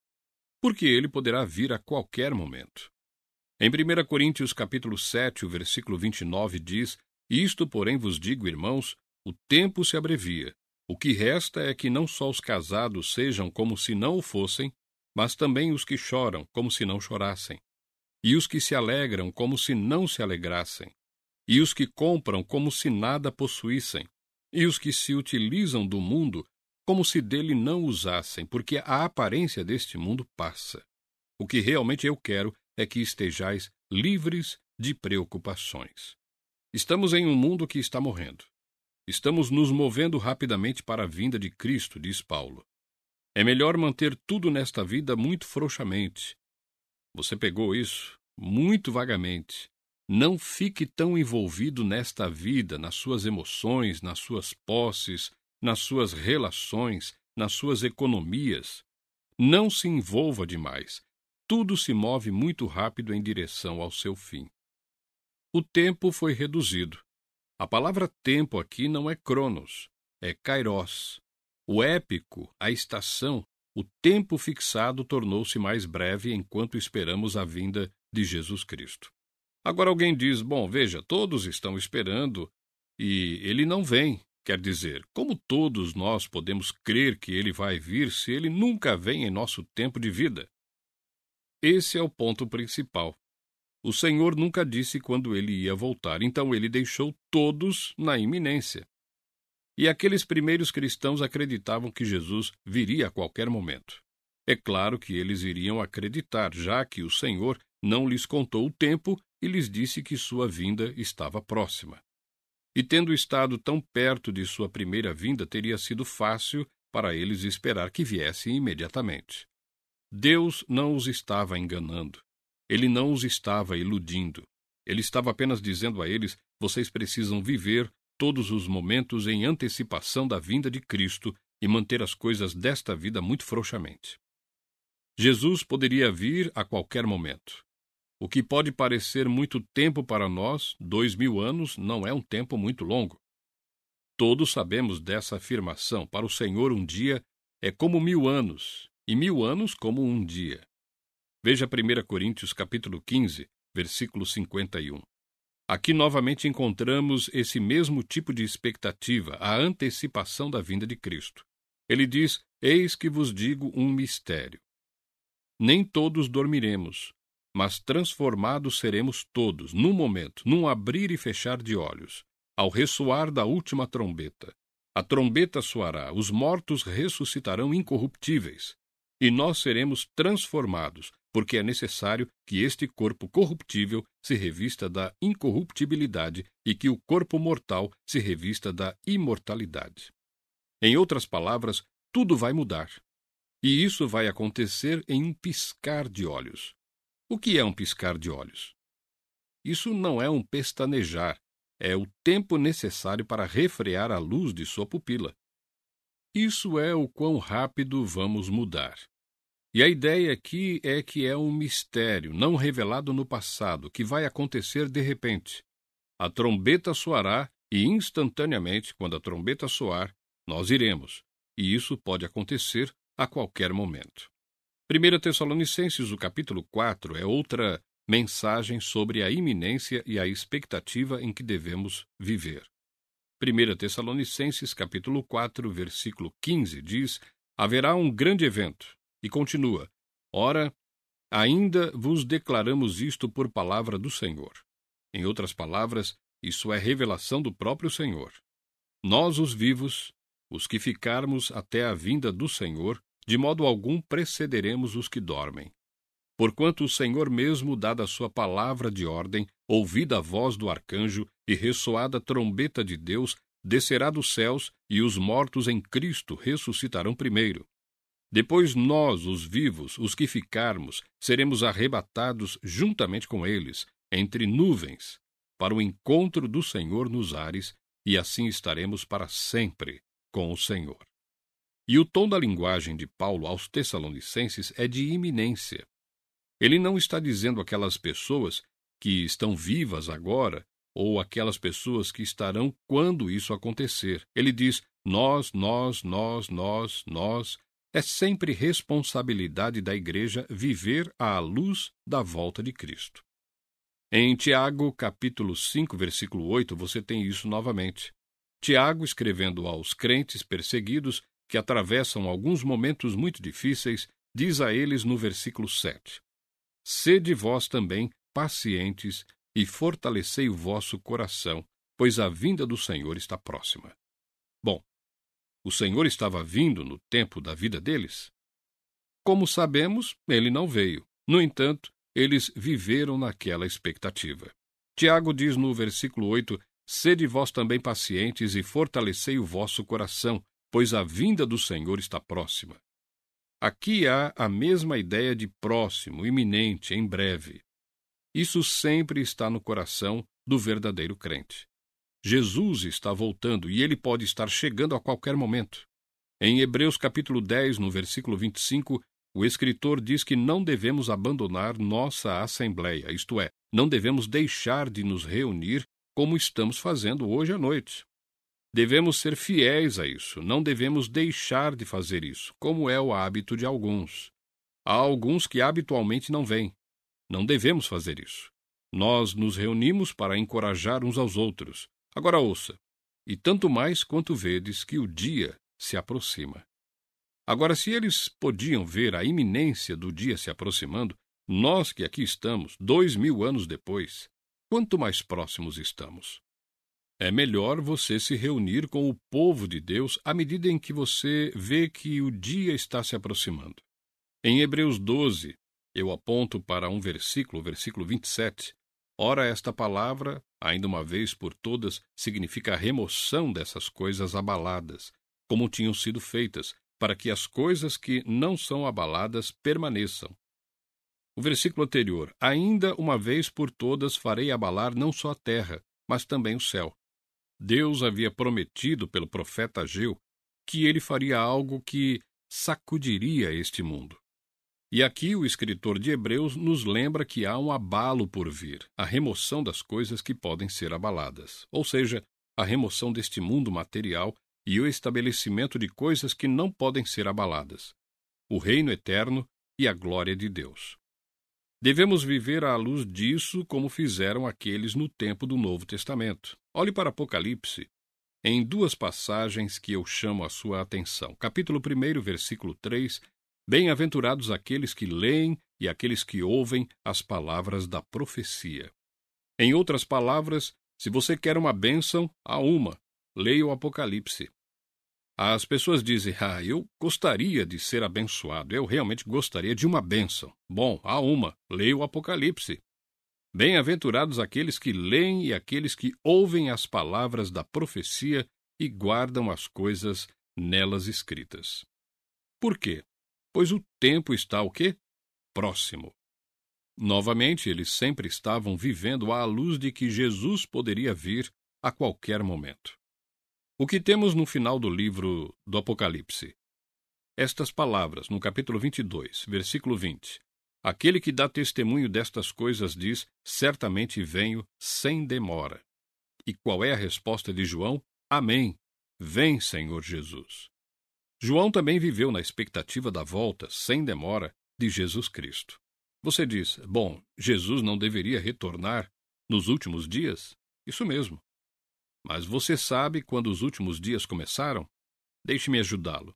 Porque ele poderá vir a qualquer momento. Em 1 Coríntios capítulo 7, o versículo 29 diz: isto, porém, vos digo, irmãos, o tempo se abrevia. O que resta é que não só os casados sejam como se não o fossem, mas também os que choram como se não chorassem, e os que se alegram como se não se alegrassem, e os que compram como se nada possuíssem, e os que se utilizam do mundo como se dele não usassem, porque a aparência deste mundo passa. O que realmente eu quero é que estejais livres de preocupações. Estamos em um mundo que está morrendo. Estamos nos movendo rapidamente para a vinda de Cristo, diz Paulo. É melhor manter tudo nesta vida muito frouxamente. Você pegou isso? Muito vagamente. Não fique tão envolvido nesta vida, nas suas emoções, nas suas posses, nas suas relações, nas suas economias. Não se envolva demais. Tudo se move muito rápido em direção ao seu fim. O tempo foi reduzido. A palavra tempo aqui não é cronos, é kairos. O épico, a estação, o tempo fixado tornou-se mais breve enquanto esperamos a vinda de Jesus Cristo. Agora alguém diz: bom, veja, todos estão esperando e ele não vem. Quer dizer, como todos nós podemos crer que ele vai vir se ele nunca vem em nosso tempo de vida? Esse é o ponto principal. O Senhor nunca disse quando ele ia voltar, então ele deixou todos na iminência. E aqueles primeiros cristãos acreditavam que Jesus viria a qualquer momento. É claro que eles iriam acreditar, já que o Senhor não lhes contou o tempo e lhes disse que sua vinda estava próxima. E tendo estado tão perto de sua primeira vinda, teria sido fácil para eles esperar que viesse imediatamente. Deus não os estava enganando. Ele não os estava iludindo. Ele estava apenas dizendo a eles: vocês precisam viver todos os momentos em antecipação da vinda de Cristo, e manter as coisas desta vida muito frouxamente. Jesus poderia vir a qualquer momento. O que pode parecer muito tempo para nós, 2000 anos, não é um tempo muito longo. Todos sabemos dessa afirmação. Para o Senhor, um dia é como 1000 anos, e 1000 anos como um dia. Veja 1 Coríntios capítulo 15, versículo 51. Aqui novamente encontramos esse mesmo tipo de expectativa, a antecipação da vinda de Cristo. Ele diz: eis que vos digo um mistério. Nem todos dormiremos, mas transformados seremos todos, num momento, num abrir e fechar de olhos, ao ressoar da última trombeta. A trombeta soará, os mortos ressuscitarão incorruptíveis, e nós seremos transformados, porque é necessário que este corpo corruptível se revista da incorruptibilidade e que o corpo mortal se revista da imortalidade. Em outras palavras, tudo vai mudar. E isso vai acontecer em um piscar de olhos. O que é um piscar de olhos? Isso não é um pestanejar, é o tempo necessário para refrear a luz de sua pupila. Isso é o quão rápido vamos mudar. E a ideia aqui é que é um mistério não revelado no passado, que vai acontecer de repente. A trombeta soará e instantaneamente, quando a trombeta soar, nós iremos. E isso pode acontecer a qualquer momento. 1 Tessalonicenses, o capítulo 4, é outra mensagem sobre a iminência e a expectativa em que devemos viver. 1 Tessalonicenses, capítulo 4, versículo 15, diz: haverá um grande evento. E continua: ora, ainda vos declaramos isto por palavra do Senhor. Em outras palavras, isso é revelação do próprio Senhor. Nós, os vivos, os que ficarmos até a vinda do Senhor, de modo algum precederemos os que dormem. Porquanto o Senhor mesmo, dada a sua palavra de ordem, ouvida a voz do arcanjo e ressoada a trombeta de Deus, descerá dos céus, e os mortos em Cristo ressuscitarão primeiro. Depois nós, os vivos, os que ficarmos, seremos arrebatados juntamente com eles, entre nuvens, para o encontro do Senhor nos ares, e assim estaremos para sempre com o Senhor. E o tom da linguagem de Paulo aos Tessalonicenses é de iminência. Ele não está dizendo aquelas pessoas que estão vivas agora, ou aquelas pessoas que estarão quando isso acontecer. Ele diz: nós. É sempre responsabilidade da igreja viver à luz da volta de Cristo. Em Tiago, capítulo 5, versículo 8, você tem isso novamente. Tiago, escrevendo aos crentes perseguidos que atravessam alguns momentos muito difíceis, diz a eles no versículo 7: sede vós também pacientes e fortalecei o vosso coração, pois a vinda do Senhor está próxima. Bom, o Senhor estava vindo no tempo da vida deles? Como sabemos, ele não veio. No entanto, eles viveram naquela expectativa. Tiago diz no versículo 8: sede vós também pacientes e fortalecei o vosso coração, pois a vinda do Senhor está próxima. Aqui há a mesma ideia de próximo, iminente, em breve. Isso sempre está no coração do verdadeiro crente. Jesus está voltando e ele pode estar chegando a qualquer momento. Em Hebreus capítulo 10, no versículo 25, o escritor diz que não devemos abandonar nossa assembleia, isto é, não devemos deixar de nos reunir como estamos fazendo hoje à noite. Devemos ser fiéis a isso, não devemos deixar de fazer isso, como é o hábito de alguns. Há alguns que habitualmente não vêm. Não devemos fazer isso. Nós nos reunimos para encorajar uns aos outros. Agora ouça: e tanto mais quanto vedes que o dia se aproxima. Agora, se eles podiam ver a iminência do dia se aproximando, nós que aqui estamos, 2000 anos depois, quanto mais próximos estamos? É melhor você se reunir com o povo de Deus à medida em que você vê que o dia está se aproximando. Em Hebreus 12, eu aponto para um versículo, o versículo 27. Ora, esta palavra, ainda uma vez por todas, significa a remoção dessas coisas abaladas, como tinham sido feitas, para que as coisas que não são abaladas permaneçam. O versículo anterior: ainda uma vez por todas farei abalar não só a terra, mas também o céu. Deus havia prometido pelo profeta Ageu que ele faria algo que sacudiria este mundo. E aqui o escritor de Hebreus nos lembra que há um abalo por vir, a remoção das coisas que podem ser abaladas, ou seja, a remoção deste mundo material e o estabelecimento de coisas que não podem ser abaladas, o reino eterno e a glória de Deus. Devemos viver à luz disso como fizeram aqueles no tempo do Novo Testamento. Olhe para Apocalipse, em duas passagens que eu chamo a sua atenção. Capítulo 1, versículo 3, bem-aventurados aqueles que leem e aqueles que ouvem as palavras da profecia. Em outras palavras, se você quer uma bênção, há uma. Leia o Apocalipse. As pessoas dizem, eu gostaria de ser abençoado, eu realmente gostaria de uma bênção. Bom, há uma. Leia o Apocalipse. Bem-aventurados aqueles que leem e aqueles que ouvem as palavras da profecia e guardam as coisas nelas escritas. Por quê? Pois o tempo está o quê? Próximo. Novamente, eles sempre estavam vivendo à luz de que Jesus poderia vir a qualquer momento. O que temos no final do livro do Apocalipse? Estas palavras, no capítulo 22, versículo 20. Aquele que dá testemunho destas coisas diz, certamente venho sem demora. E qual é a resposta de João? Amém. Vem, Senhor Jesus. João também viveu na expectativa da volta, sem demora, de Jesus Cristo. Você diz, Jesus não deveria retornar nos últimos dias? Isso mesmo. Mas você sabe quando os últimos dias começaram? Deixe-me ajudá-lo.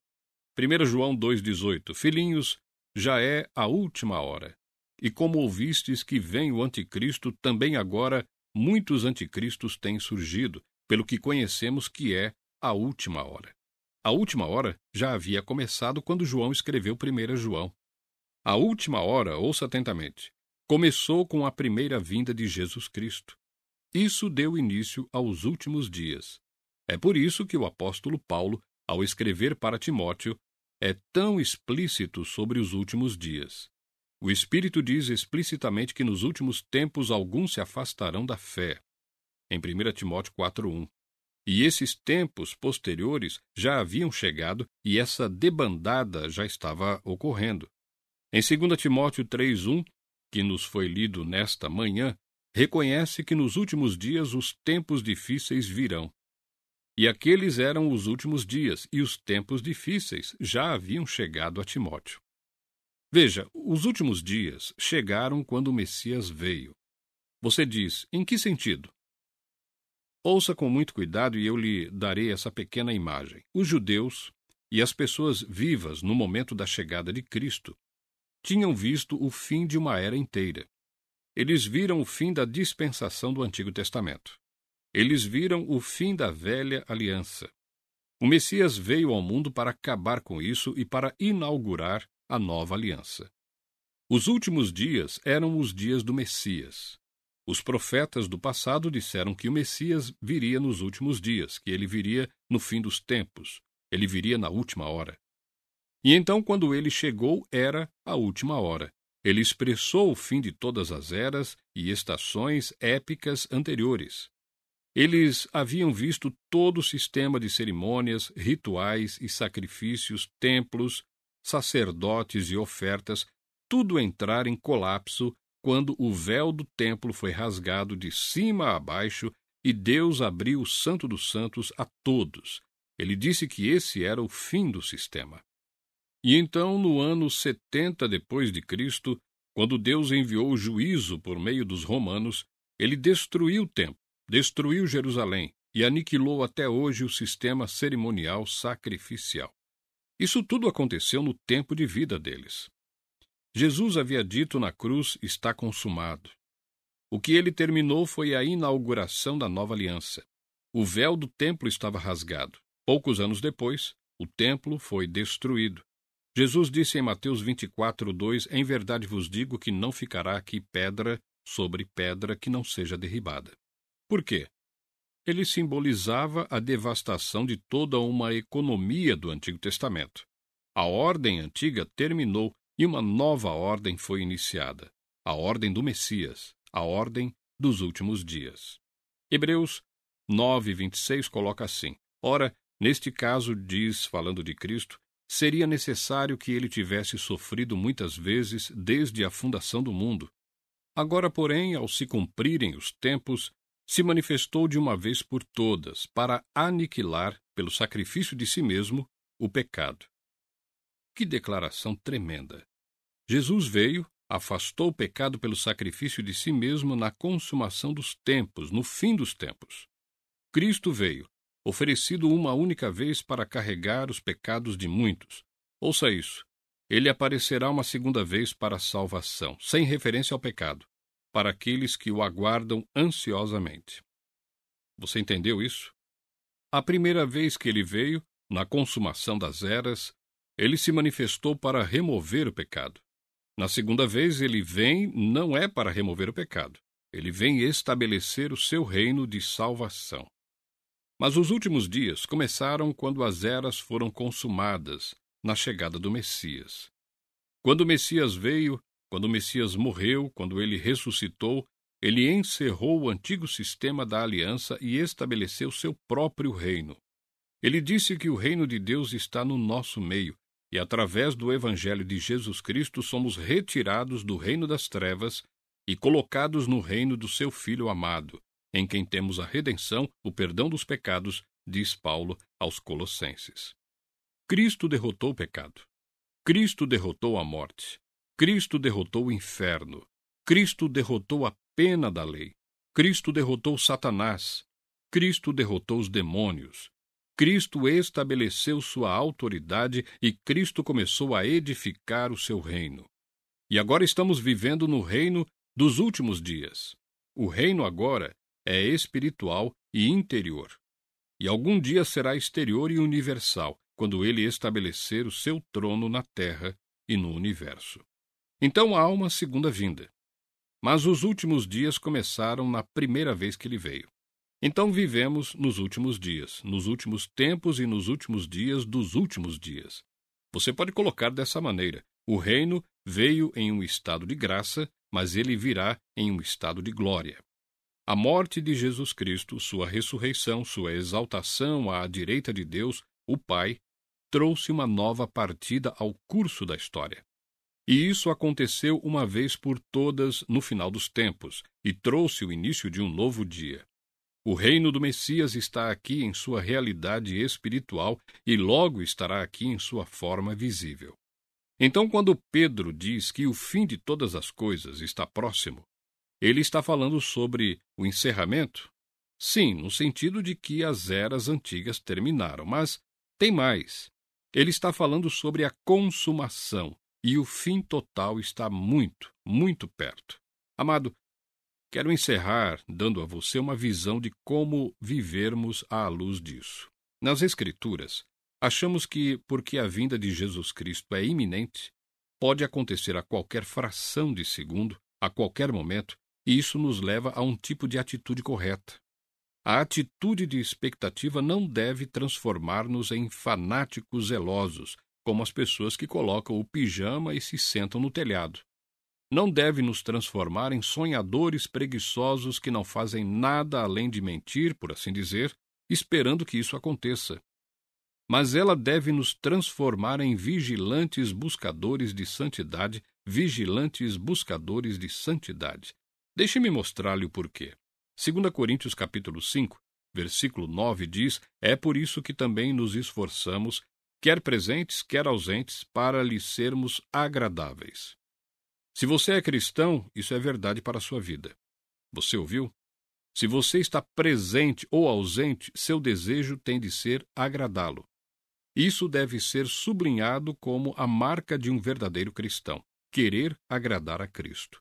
1 João 2,18. Filhinhos, já é a última hora. E como ouvistes que vem o anticristo, também agora muitos anticristos têm surgido, pelo que conhecemos que é a última hora. A última hora já havia começado quando João escreveu 1 João. A última hora, ouça atentamente, começou com a primeira vinda de Jesus Cristo. Isso deu início aos últimos dias. É por isso que o apóstolo Paulo, ao escrever para Timóteo, é tão explícito sobre os últimos dias. O Espírito diz explicitamente que nos últimos tempos alguns se afastarão da fé. Em 1 Timóteo 4,1. E esses tempos posteriores já haviam chegado e essa debandada já estava ocorrendo. Em 2 Timóteo 3,1, que nos foi lido nesta manhã, reconhece que nos últimos dias os tempos difíceis virão. E aqueles eram os últimos dias, e os tempos difíceis já haviam chegado a Timóteo. Veja, os últimos dias chegaram quando o Messias veio. Você diz, em que sentido? Ouça com muito cuidado e eu lhe darei essa pequena imagem. Os judeus e as pessoas vivas no momento da chegada de Cristo tinham visto o fim de uma era inteira. Eles viram o fim da dispensação do Antigo Testamento. Eles viram o fim da velha aliança. O Messias veio ao mundo para acabar com isso e para inaugurar a nova aliança. Os últimos dias eram os dias do Messias. Os profetas do passado disseram que o Messias viria nos últimos dias, que ele viria no fim dos tempos, ele viria na última hora. E então, quando ele chegou, era a última hora. Ele expressou o fim de todas as eras e estações épicas anteriores. Eles haviam visto todo o sistema de cerimônias, rituais e sacrifícios, templos, sacerdotes e ofertas, tudo entrar em colapso quando o véu do templo foi rasgado de cima a baixo e Deus abriu o Santo dos Santos a todos. Ele disse que esse era o fim do sistema. E então, no ano 70 depois de Cristo, quando Deus enviou o juízo por meio dos romanos, ele destruiu o templo, destruiu Jerusalém e aniquilou até hoje o sistema cerimonial sacrificial. Isso tudo aconteceu no tempo de vida deles. Jesus havia dito na cruz, está consumado. O que ele terminou foi a inauguração da nova aliança. O véu do templo estava rasgado. Poucos anos depois, o templo foi destruído. Jesus disse em Mateus 24:2, em verdade vos digo que não ficará aqui pedra sobre pedra que não seja derribada. Por quê? Ele simbolizava a devastação de toda uma economia do Antigo Testamento. A ordem antiga terminou e uma nova ordem foi iniciada, a ordem do Messias, a ordem dos últimos dias. Hebreus 9:26 coloca assim: Ora, Neste caso, diz, falando de Cristo, seria necessário que ele tivesse sofrido muitas vezes desde a fundação do mundo. Agora, porém, ao se cumprirem os tempos, se manifestou de uma vez por todas para aniquilar, pelo sacrifício de si mesmo, o pecado. Que declaração tremenda! Jesus veio, afastou o pecado pelo sacrifício de si mesmo na consumação dos tempos, no fim dos tempos. Cristo veio, oferecido uma única vez para carregar os pecados de muitos. Ouça isso. Ele aparecerá uma segunda vez para a salvação, sem referência ao pecado, para aqueles que o aguardam ansiosamente. Você entendeu isso? A primeira vez que ele veio, na consumação das eras, ele se manifestou para remover o pecado. Na segunda vez, ele vem não é para remover o pecado. Ele vem estabelecer o seu reino de salvação. Mas os últimos dias começaram quando as eras foram consumadas, na chegada do Messias. Quando o Messias veio, quando o Messias morreu, quando ele ressuscitou, ele encerrou o antigo sistema da aliança e estabeleceu seu próprio reino. Ele disse que o reino de Deus está no nosso meio, e através do Evangelho de Jesus Cristo somos retirados do reino das trevas e colocados no reino do seu Filho amado, em quem temos a redenção, o perdão dos pecados, diz Paulo aos Colossenses. Cristo derrotou o pecado. Cristo derrotou a morte. Cristo derrotou o inferno. Cristo derrotou a pena da lei. Cristo derrotou Satanás. Cristo derrotou os demônios. Cristo estabeleceu sua autoridade e Cristo começou a edificar o seu reino. E agora estamos vivendo no reino dos últimos dias. O reino agora é espiritual e interior. E algum dia será exterior e universal, quando ele estabelecer o seu trono na terra e no universo. Então há uma segunda vinda. Mas os últimos dias começaram na primeira vez que ele veio. Então vivemos nos últimos dias, nos últimos tempos e nos últimos dias dos últimos dias. Você pode colocar dessa maneira: o reino veio em um estado de graça, mas ele virá em um estado de glória. A morte de Jesus Cristo, sua ressurreição, sua exaltação à direita de Deus, o Pai, trouxe uma nova partida ao curso da história. E isso aconteceu uma vez por todas no final dos tempos, e trouxe o início de um novo dia. O reino do Messias está aqui em sua realidade espiritual e logo estará aqui em sua forma visível. Então, quando Pedro diz que o fim de todas as coisas está próximo, ele está falando sobre o encerramento? Sim, no sentido de que as eras antigas terminaram, mas tem mais. Ele está falando sobre a consumação, e o fim total está muito, muito perto. Amado, quero encerrar dando a você uma visão de como vivermos à luz disso. Nas Escrituras, achamos que, porque a vinda de Jesus Cristo é iminente, pode acontecer a qualquer fração de segundo, a qualquer momento, e isso nos leva a um tipo de atitude correta. A atitude de expectativa não deve transformar-nos em fanáticos zelosos, como as pessoas que colocam o pijama e se sentam no telhado. Não deve nos transformar em sonhadores preguiçosos que não fazem nada além de mentir, por assim dizer, esperando que isso aconteça. Mas ela deve nos transformar em vigilantes buscadores de santidade, vigilantes buscadores de santidade. Deixe-me mostrar-lhe o porquê. 2 Coríntios capítulo 5, versículo 9 diz: é por isso que também nos esforçamos, quer presentes, quer ausentes, para lhe sermos agradáveis. Se você é cristão, isso é verdade para a sua vida. Você ouviu? Se você está presente ou ausente, seu desejo tem de ser agradá-lo. Isso deve ser sublinhado como a marca de um verdadeiro cristão: querer agradar a Cristo.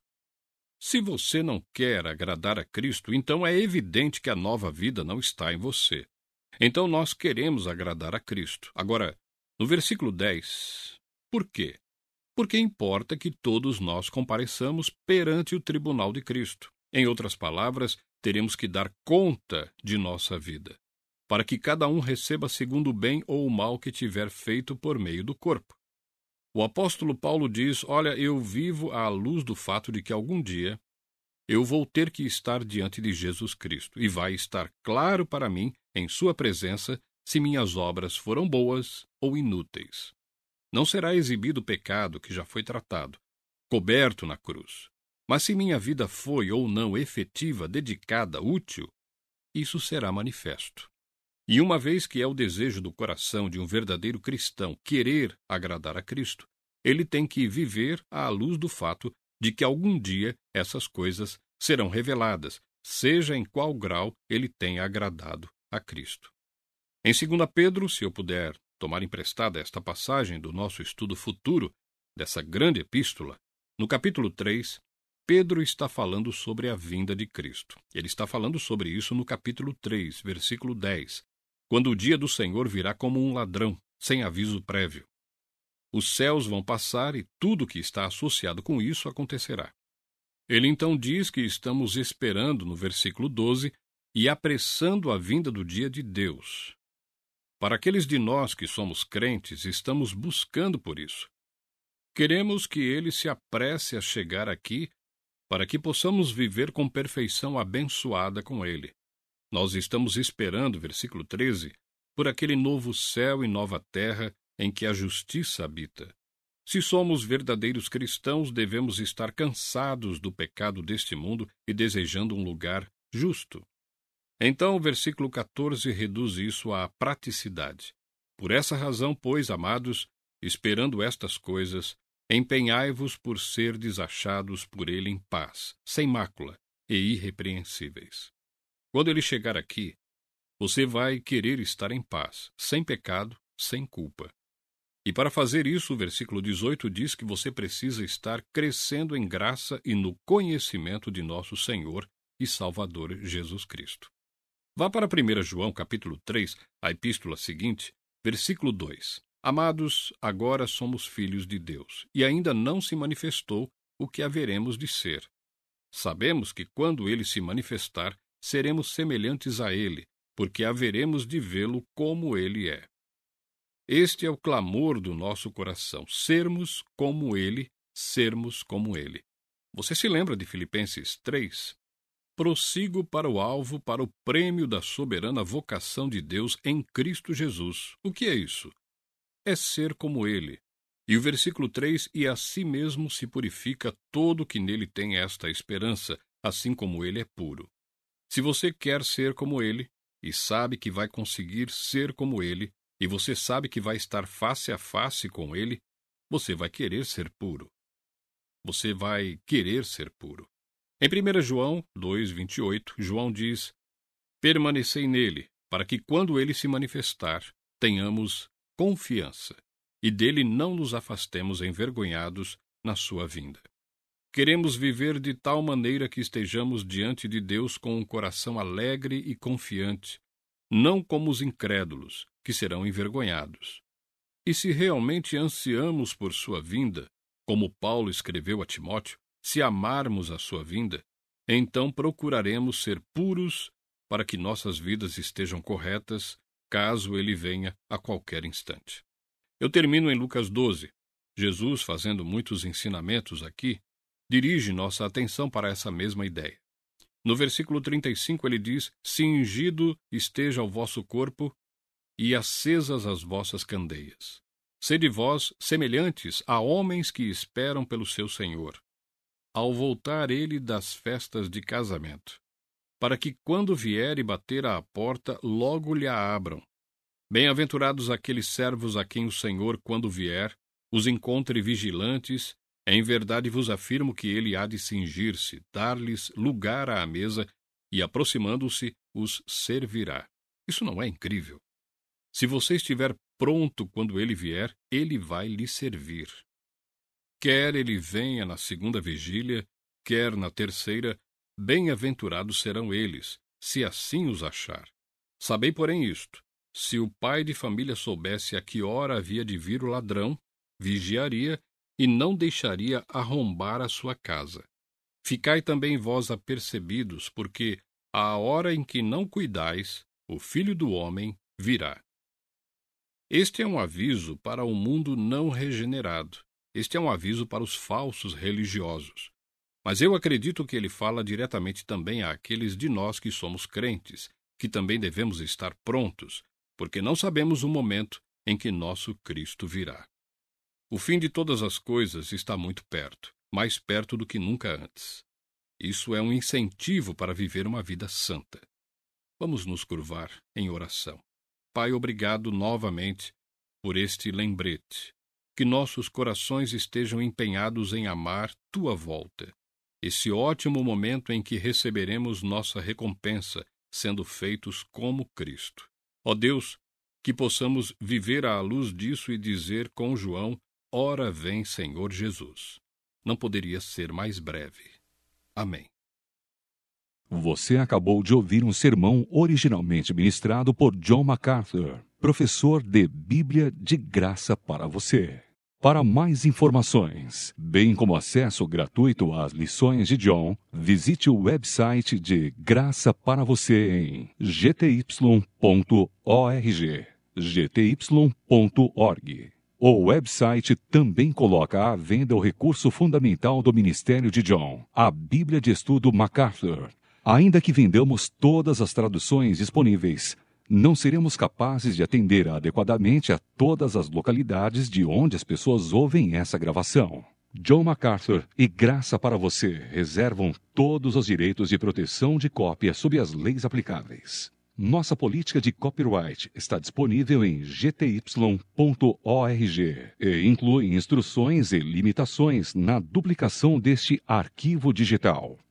Se você não quer agradar a Cristo, então é evidente que a nova vida não está em você. Então nós queremos agradar a Cristo. Agora, no versículo 10, por quê? Porque importa que todos nós compareçamos perante o tribunal de Cristo. Em outras palavras, teremos que dar conta de nossa vida, para que cada um receba segundo o bem ou o mal que tiver feito por meio do corpo. O apóstolo Paulo diz: olha, eu vivo à luz do fato de que algum dia eu vou ter que estar diante de Jesus Cristo, e vai estar claro para mim, em sua presença, se minhas obras foram boas ou inúteis. Não será exibido o pecado que já foi tratado, coberto na cruz. Mas se minha vida foi ou não efetiva, dedicada, útil, isso será manifesto. E uma vez que é o desejo do coração de um verdadeiro cristão querer agradar a Cristo, ele tem que viver à luz do fato de que algum dia essas coisas serão reveladas, seja em qual grau ele tenha agradado a Cristo. Em 2 Pedro, se eu puder tomar emprestada esta passagem do nosso estudo futuro, dessa grande epístola, no capítulo 3, Pedro está falando sobre a vinda de Cristo. Ele está falando sobre isso no capítulo 3, versículo 10, quando o dia do Senhor virá como um ladrão, sem aviso prévio. Os céus vão passar e tudo que está associado com isso acontecerá. Ele então diz que estamos esperando, no versículo 12, e apressando a vinda do dia de Deus. Para aqueles de nós que somos crentes, estamos buscando por isso. Queremos que ele se apresse a chegar aqui para que possamos viver com perfeição abençoada com ele. Nós estamos esperando, versículo 13, por aquele novo céu e nova terra em que a justiça habita. Se somos verdadeiros cristãos, devemos estar cansados do pecado deste mundo e desejando um lugar justo. Então, o versículo 14 reduz isso à praticidade. Por essa razão, pois, amados, esperando estas coisas, empenhai-vos por serdes achados por ele em paz, sem mácula e irrepreensíveis. Quando ele chegar aqui, você vai querer estar em paz, sem pecado, sem culpa. E para fazer isso, o versículo 18 diz que você precisa estar crescendo em graça e no conhecimento de nosso Senhor e Salvador Jesus Cristo. Vá para 1 João, capítulo 3, a epístola seguinte, versículo 2. Amados, agora somos filhos de Deus, e ainda não se manifestou o que haveremos de ser. Sabemos que quando ele se manifestar, seremos semelhantes a ele, porque haveremos de vê-lo como ele é. Este é o clamor do nosso coração, sermos como ele, sermos como ele. Você se lembra de Filipenses 3? Prossigo para o alvo, para o prêmio da soberana vocação de Deus em Cristo Jesus. O que é isso? É ser como ele. E o versículo 3, e a si mesmo se purifica todo que nele tem esta esperança, assim como ele é puro. Se você quer ser como ele, e sabe que vai conseguir ser como ele, e você sabe que vai estar face a face com ele, você vai querer ser puro. Você vai querer ser puro. Em 1 João 2,28, João diz: permanecei nele, para que quando ele se manifestar, tenhamos confiança, e dele não nos afastemos envergonhados na sua vinda. Queremos viver de tal maneira que estejamos diante de Deus com um coração alegre e confiante, não como os incrédulos, que serão envergonhados. E se realmente ansiamos por sua vinda, como Paulo escreveu a Timóteo, se amarmos a sua vinda, então procuraremos ser puros para que nossas vidas estejam corretas, caso ele venha a qualquer instante. Eu termino em Lucas 12. Jesus, fazendo muitos ensinamentos aqui, dirige nossa atenção para essa mesma ideia. No versículo 35 ele diz: cingido esteja o vosso corpo e acesas as vossas candeias. Sede vós semelhantes a homens que esperam pelo seu Senhor, ao voltar ele das festas de casamento, para que quando vier e bater à porta, logo lhe a abram. Bem-aventurados aqueles servos a quem o Senhor, quando vier, os encontre vigilantes. Em verdade vos afirmo que ele há de cingir-se, dar-lhes lugar à mesa, e aproximando-se, os servirá. Isso não é incrível? Se você estiver pronto quando ele vier, ele vai lhe servir. Quer ele venha na segunda vigília, quer na terceira, bem-aventurados serão eles, se assim os achar. Sabei, porém, isto: se o pai de família soubesse a que hora havia de vir o ladrão, vigiaria e não deixaria arrombar a sua casa. Ficai também vós apercebidos, porque, à hora em que não cuidais, o Filho do Homem virá. Este é um aviso para o mundo não regenerado. Este é um aviso para os falsos religiosos. Mas eu acredito que ele fala diretamente também àqueles de nós que somos crentes, que também devemos estar prontos, porque não sabemos o momento em que nosso Cristo virá. O fim de todas as coisas está muito perto, mais perto do que nunca antes. Isso é um incentivo para viver uma vida santa. Vamos nos curvar em oração. Pai, obrigado novamente por este lembrete. Que nossos corações estejam empenhados em amar tua volta. Esse ótimo momento em que receberemos nossa recompensa, sendo feitos como Cristo. Ó Deus, que possamos viver à luz disso e dizer com João: ora vem, Senhor Jesus. Não poderia ser mais breve. Amém. Você acabou de ouvir um sermão originalmente ministrado por John MacArthur, professor de Bíblia de graça para você. Para mais informações, bem como acesso gratuito às lições de John, visite o website de Graça para Você em gty.org. gty.org. O website também coloca à venda o recurso fundamental do ministério de John, a Bíblia de Estudo MacArthur. Ainda que vendamos todas as traduções disponíveis, não seremos capazes de atender adequadamente a todas as localidades de onde as pessoas ouvem essa gravação. John MacArthur e Graça para Você reservam todos os direitos de proteção de cópia sob as leis aplicáveis. Nossa política de copyright está disponível em gty.org e inclui instruções e limitações na duplicação deste arquivo digital.